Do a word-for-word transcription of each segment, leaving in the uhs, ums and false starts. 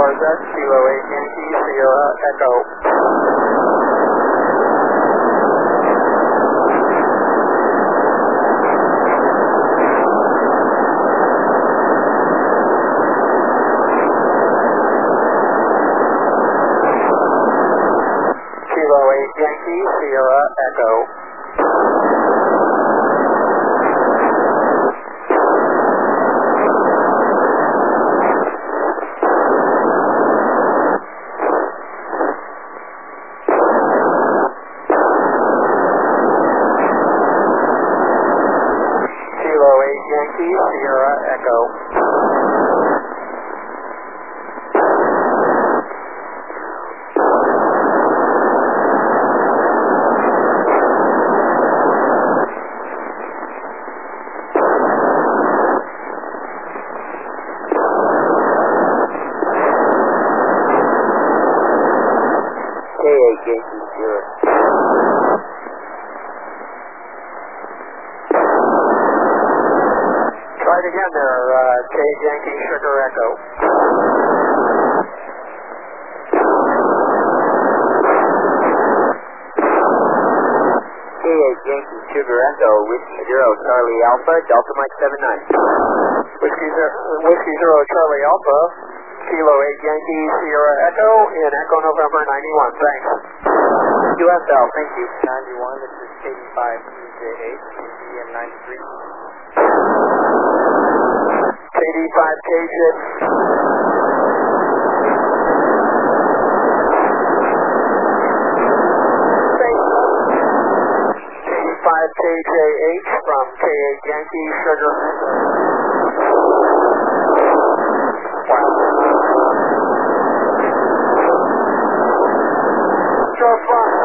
R Z, Kilo eight Yankee, Sierra Echo. Kilo eight Yankee, Sierra Echo. Yankee, Sierra Echo. K eight Yankee, Sierra. Try it again there, uh, K Yankee Sugar Echo. K eight Yankee Sugar Echo, Whiskey Zero Charlie Alpha, Delta Mike seven nine. Whiskey Zero, Whiskey Zero Charlie Alpha, Kilo eight Yankee Sierra Echo, in Echo November ninety-one. Thanks. U S L, thank you. ninety-one, this is K D five T J eight, D M ninety-three. K D five K J. K D five K J H from K eight Yankee Sugar. Wow. Stroke five.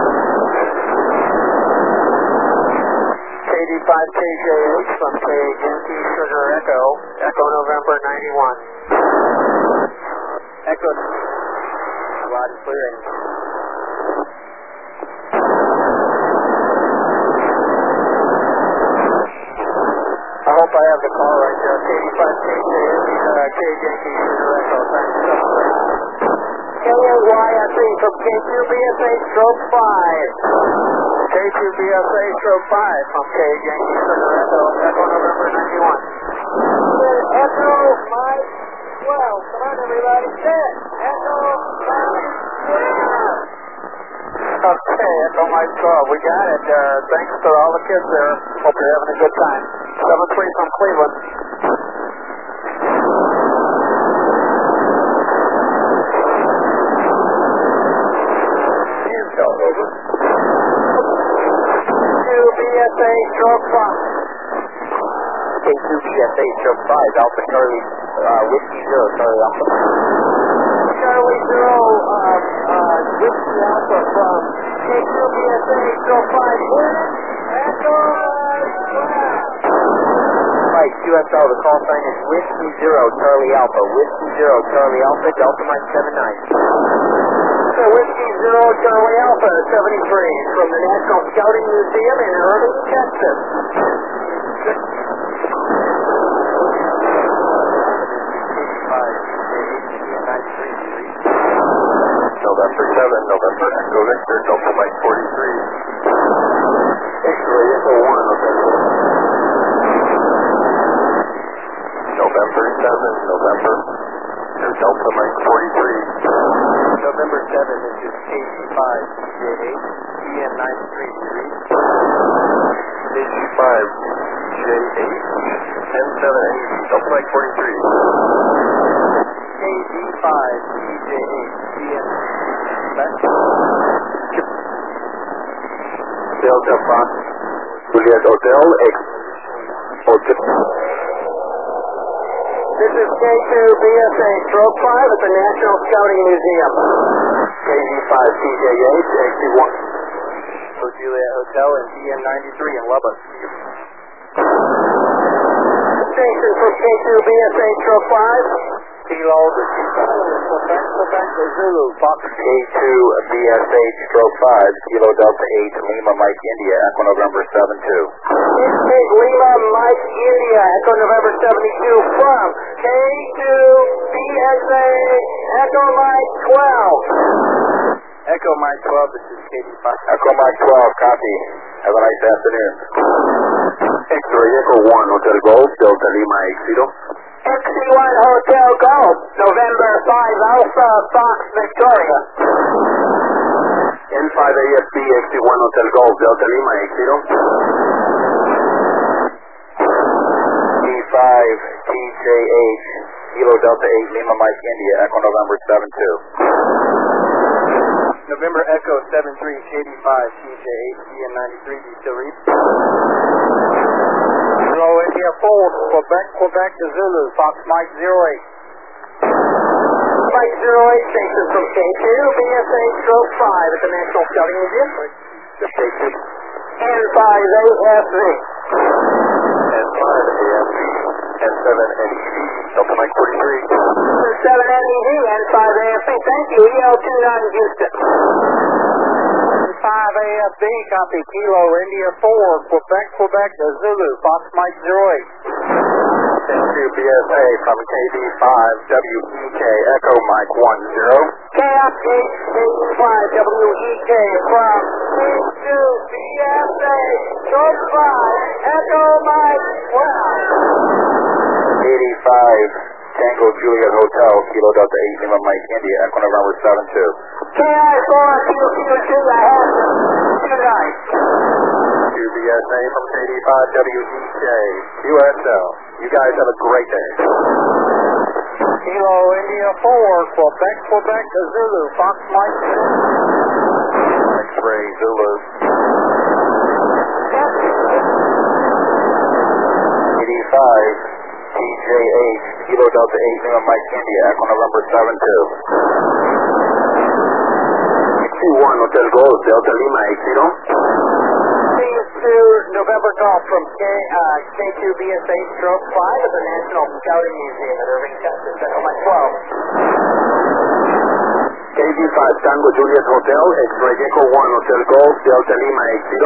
K D five K J H from K eight Yankee Sugar Echo, Echo November ninety-one. Echo, loud and clear. I hope I have the call right there. K D five K J H, uh, K eight Yankee Sugar Echo, thanks so much. K A Y S E from K two B S A stroke five. K two B S A stroke five from K eight Yankee Sugar Echo, Echo November ninety-one. Echo Mike twelve. Come on everybody, set. Echo Mike twelve. Okay, Echo Mike twelve. We got it. Uh, thanks to all the kids there. Hope you're having a good time. seven three from Cleveland. Over. K two B S A stroke five. K two B S A stroke five, Alpha Charlie, uh, Whiskey Zero, Charlie Alpha. Charlie Zero, uh, uh, Whiskey Alpha from K two B S A stroke five. Echo Mike, U S L, the call sign is Whiskey Zero, Charlie Alpha. Whiskey Zero, Charlie Alpha, Delta Mike seven nine. So Whiskey Zero, Charlie Alpha, seventy-three, from the National Scouting Museum in Irving, Texas. November seven, November Echo Victor, Delta Mike forty-three. X-ray Echo one, November. November seven, November, Delta Mike forty-three. November seven, this is K D five T J eight, D M ninety-three three. K D five T J eight, ten seven eight, Delta Mike forty-three. K D five T J eight, D M Delta Fox, Juliet Hotel, X. Hotel. This is K two B S A stroke five at the National Scouting Museum. K D five T J eight, X D one. So Juliet Hotel and D M ninety-three in Lubbock. Station from K two B S A stroke five. Kilo to Quebec, Quebec to Zulu, Fox. K two B S A stroke five, Kilo Delta eight, Lima Mike India, Echo November seven two. Lima Mike India, Echo November seventy-two from K two B S A Echo Mike twelve. Echo Mike twelve, this is K D five. Echo Mike twelve, copy. Have a nice afternoon. X-Ray Echo one, Hotel Golf, Delta Lima Éxito. X C one Hotel Golf, November five Alpha Fox Victoria. N five A F B X C one Hotel Golf, Delta Lima Éxito. D five T J H, Kilo Delta eight Lima Mike India, Echo November seven two. November Echo seven three, K D five, T J H, D N ninety-three, do you still read? Zero India four, Quebec, Quebec to Zulu, Fox Mike zero eight. Mike zero eight, station from K two, B S A stroke five at the National Scouting Museum. Just K two. N five A F V. N five A F V, N seven N E V, Delta Mike forty-three. N seven N E V, N five A F V, thank you, E L two nine Houston. N five A F V, copy, Kilo India four, Quebec, Quebec to Zulu, Fox Mike zero eight. N two B S A from K D five W E K, Echo Mike one zero. K F K D five W E K from K two B S A, stroke five, Echo Mike twelve. eighty-five Tango Juliet Hotel, Kilo Delta eight Lima Mike India, Echo November seven two. K I four Kilo Kilo two, I have two nine. two B S A from K D five W E K, U S L. You guys have a great day. Kilo India four, Quebec, Quebec to Zulu, Fox Mike zero. X-Ray Zulu. eighty-five T J H, Kilo Delta eight Lima Mike India, Echo November seven two. X C one Hotel Golf, Delta Lima Éxito. To November Golf from K, uh, K two B S A stroke five at the National Scouting Museum at Irving, Texas, Echo Mike twelve. K D five Tango Juliet Hotel, X-Ray Echo one Hotel Golf, Delta Lima Éxito.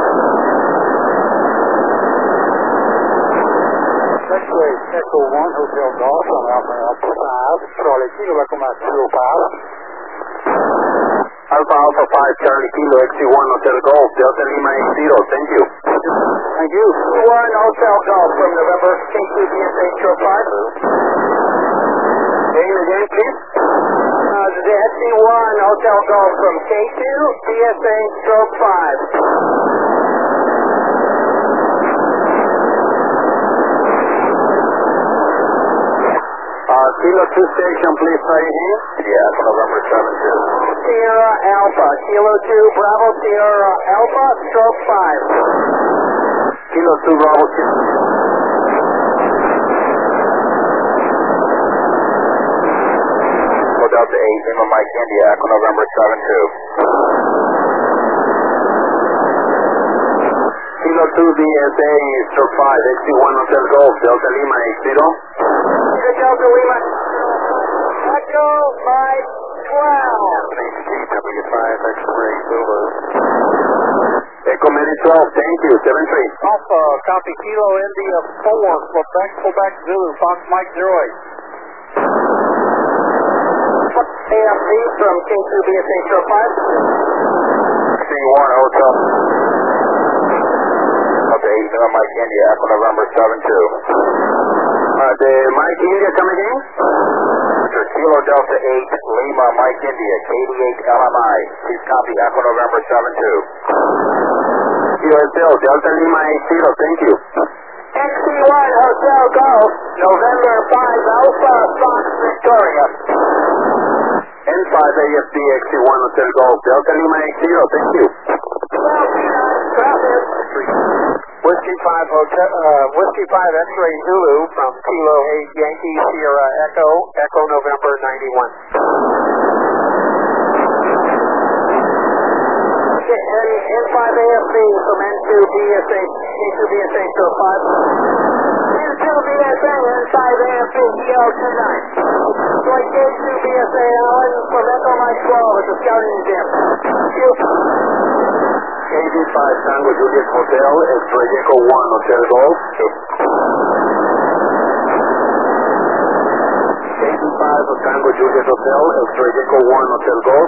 X-Ray Echo one Hotel Golf on Alpha Alpha five, Charlie Kilo Echo Mike zero five. Alpha Alpha five Charlie Kilo X C one Hotel Golf, Delta Lima Éxito. Thank you. Thank you. one Hotel Golf from November, K two B S A stroke five. Name again, please. Uh, the X C one Hotel Golf from K two B S A stroke five. Uh, Kilo two station, please try again. Yeah, for November seven two. Sierra Alpha, Kilo two Bravo Sierra Alpha, stroke five. Kilo two Bravo Sierra. Delta eight Lima Mike India, Echo November seven two. Kilo two B S A stroke five, X C one Hotel Golf, Delta Lima Éxito. Delta Lima. Echo Mike twelve. H G W five X-Ray Zulu. Echo Medi twelve, thank you, seven three. Alpha, copy Kilo India four, Quebec, Quebec Zulu, Fox Mike zero eight. A F C from K two B S A stroke five. C one Hotel. Delta eight Lima Mike India, Echo November seven two. Uh, the Mike India come again? Mister Kilo Delta eight Lima Mike India, K D eight L M I. Please copy Echo November seven two. U S L Delta Lima Éxito, thank you. X C one Hotel Golf, November five Alpha Fox Victoria. N five A F B X C one Hotel Golf, Delta Lima Éxito, thank you. Whiskey five Hotel, uh, Whiskey five X-Ray Zulu from Kilo eight Yankee Sierra Echo, Echo November ninety-one. N five A F B from N two B S A, K two B S A stroke five. N two B S A, N five A F B, E L two nine. Join K two B S A Allen from Echo Mike twelve at the Scouting Museum. K D five Tango Juliet Hotel, X-Ray Echo one Hotel Golf. Vegas Hotel, X-Ray Echo one Hotel Golf.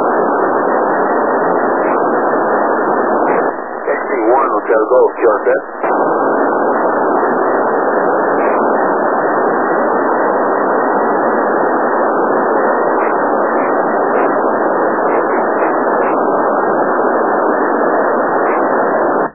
X T one Hotel Golf, Joseph.